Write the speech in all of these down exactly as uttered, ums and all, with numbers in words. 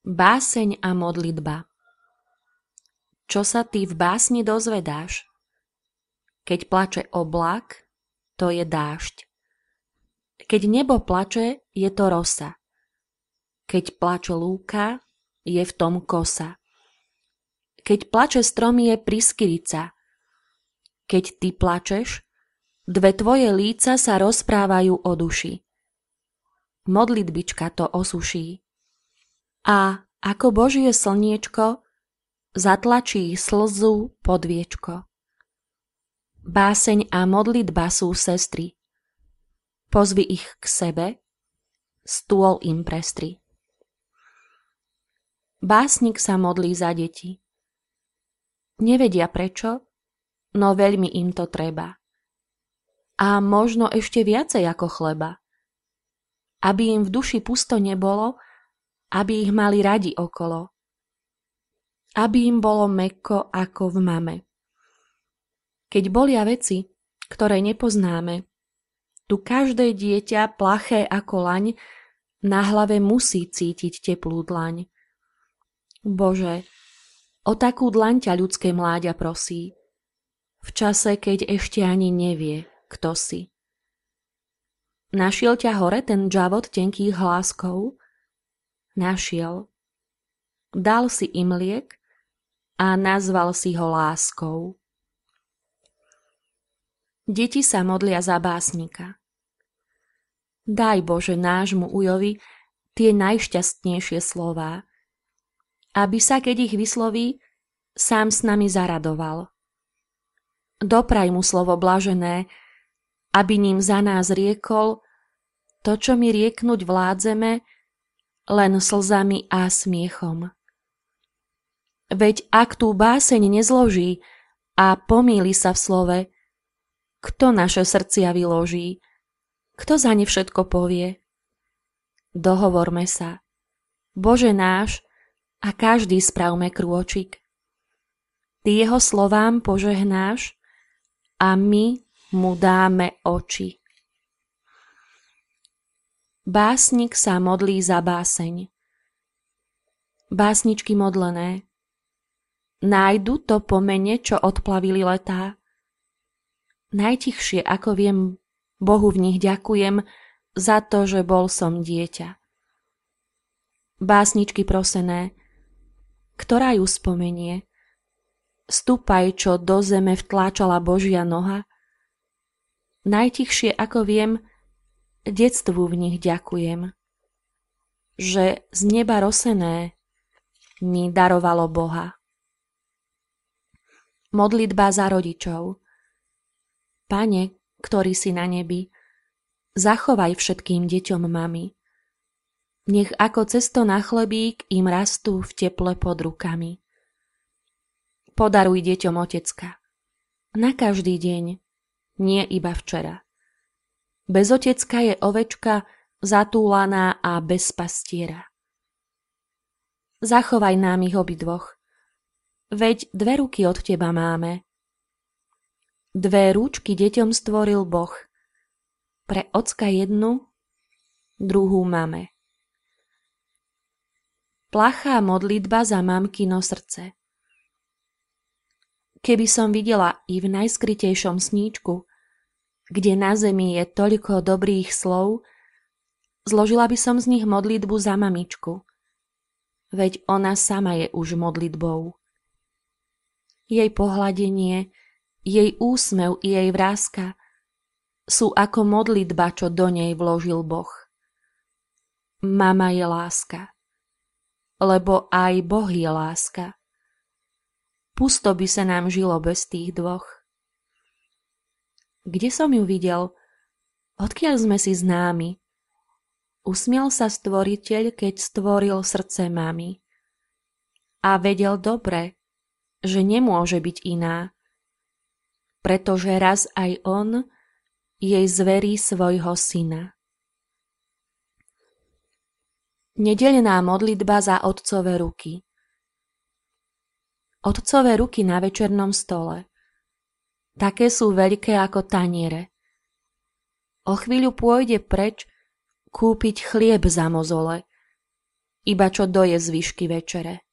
Báseň a modlitba. Čo sa ty v básni dozvedáš? Keď plače oblak, to je dážď. Keď nebo plače, je to rosa. Keď plače lúka, je v tom kosa. Keď plače strom, je pryskyrica. Keď ty plačeš, dve tvoje líca sa rozprávajú o duši. Modlitbička to osuší. A ako Božie slniečko zatlačí slzu pod viečko. Báseň a modlitba sú sestry. Pozvi ich k sebe, stôl im prestri. Básnik sa modlí za deti. Nevedia prečo, no veľmi im to treba. A možno ešte viacej ako chleba. Aby im v duši pusto nebolo, aby ich mali radi okolo. Aby im bolo mäkko ako v mame. Keď bolia veci, ktoré nepoznáme, tu každé dieťa, plaché ako laň, na hlave musí cítiť teplú dlaň. Bože, o takú dlaň ťa ľudské mláďa prosí, v čase, keď ešte ani nevie, kto si. Našiel ťa hore ten džavot tenkých hláskov? Našiel. Dal si im liek a nazval si ho láskou. Deti sa modlia za básnika. Daj Bože nášmu ujovi tie najšťastnejšie slová, aby sa, keď ich vysloví, sám s nami zaradoval. Dopraj mu slovo blažené, aby ním za nás riekol to, čo my rieknuť vládzeme, len slzami a smiechom. Veď ak tú báseň nezloží a pomýli sa v slove, kto naše srdcia vyloží, kto za ne všetko povie? Dohovorme sa, Bože náš, a každý spravme krôčik. Ty jeho slovám požehnáš a my mu dáme oči. Básnik sa modlí za báseň. Básničky modlené, nájdu to pomene, čo odplavili letá. Najtichšie, ako viem, Bohu v nich ďakujem za to, že bol som dieťa. Básničky prosené, ktorá ju spomenie? Stúpaj, čo do zeme vtláčala Božia noha. Najtichšie, ako viem, detstvu v nich ďakujem, že z neba rosené mi darovalo Boha. Modlitba za rodičov. Pane, ktorý si na nebi, zachovaj všetkým deťom mami. Nech ako cesto na chlebík im rastú v teple pod rukami. Podaruj deťom otecka. Na každý deň, nie iba včera. Bez otecka je ovečka zatúlaná a bez pastiera. Zachovaj nám ich obidvoch, veď dve ruky od teba máme. Dve rúčky deťom stvoril Boh, pre ocka jednu, druhú máme. Plachá modlitba za mamkino srdce. Keby som videla i v najskrytejšom sníčku, kde na zemi je toľko dobrých slov, zložila by som z nich modlitbu za mamičku, veď ona sama je už modlitbou. Jej pohľadenie, jej úsmev i jej vráska sú ako modlitba, čo do nej vložil Boh. Mama je láska, lebo aj Boh je láska. Pusto by sa nám žilo bez tých dvoch. Kde som ju videl? Odkiaľ sme si známi? Usmiel sa stvoriteľ, keď stvoril srdce mami. A vedel dobre, že nemôže byť iná, pretože raz aj on jej zverí svojho syna. Nedeľná modlitba za otcové ruky. Otcové ruky na večernom stole. Také sú veľké ako taniere. O chvíľu pôjde preč kúpiť chlieb za mozole iba čo doje zvyšky večere.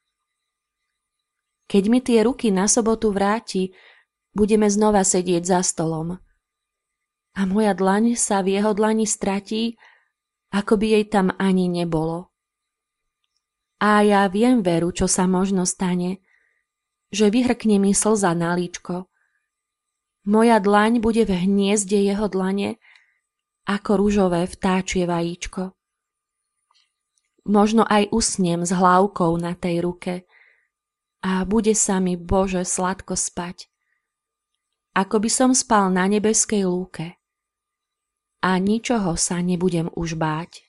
Keď mi tie ruky na sobotu vráti, budeme znova sedieť za stolom. A moja dlaň sa v jeho dlani stratí, ako by jej tam ani nebolo. A ja viem, Veru, čo sa možno stane, že vyhrkne mi slza na líčko. Moja dlaň bude v hniezde jeho dlane, ako ružové vtáčie vajíčko. Možno aj usnem s hlavkou na tej ruke a bude sa mi, Bože, sladko spať, ako by som spal na nebeskej lúke a ničoho sa nebudem už báť.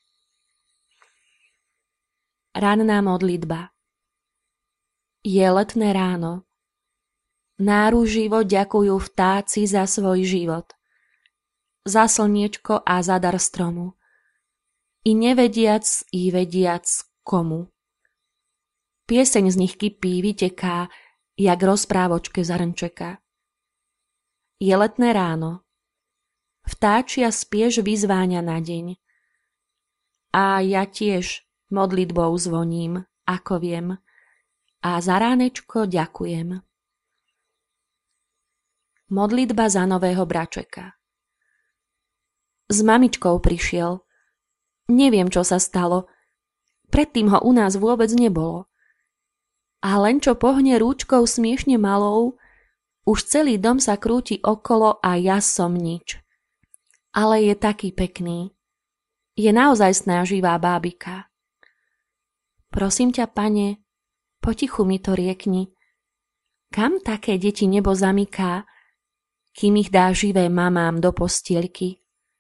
Ranná modlitba. Je letné ráno. Náruživo ďakujú vtáci za svoj život, za slniečko a za dar stromu, i nevediac, i vediac komu. Pieseň z nich kypí, vyteká, jak rozprávočke zrnčeka. Je letné ráno. Vtáčia spiež vyzváňa na deň. A ja tiež modlitbou zvoním, ako viem, a za ránečko ďakujem. Modlitba za nového bračeka. S mamičkou prišiel. Neviem, čo sa stalo. Predtým ho u nás vôbec nebolo. A len čo pohne rúčkou smiešne malou, už celý dom sa krúti okolo a ja som nič. Ale je taký pekný. Je naozajstná živá bábika. Prosím ťa, Pane, potichu mi to riekni. Kam také deti nebo zamyká, kým ich dá živé mamám do postielky?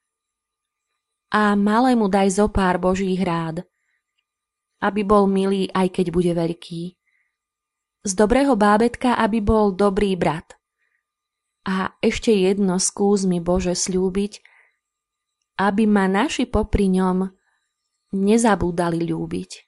A malému daj zo pár Božích rád, aby bol milý, aj keď bude veľký. Z dobrého bábetka, aby bol dobrý brat. A ešte jedno skús mi, Bože, sľúbiť, aby ma naši popri ňom nezabúdali ľúbiť.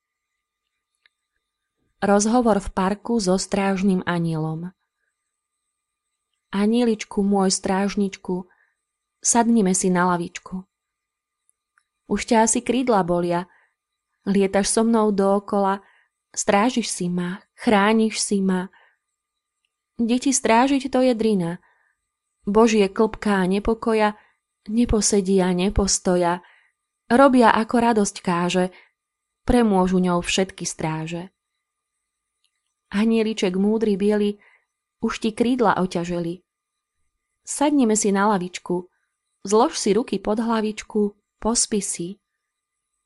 Rozhovor v parku so strážnym anielom. Anieličku môj, strážničku, sadnime si na lavičku. Už ťa asi krídla bolia, lietaš so mnou dookola, strážiš si ma, chrániš si ma. Deti strážiť to je drina. Božie klpká nepokoja neposedia, nepostoja, robia ako radosť káže, premôžu ňou všetky stráže. Anieliček múdry biely, už ti krídla oťaželi. Sadnime si na lavičku, zlož si ruky pod hlavičku, pospí si.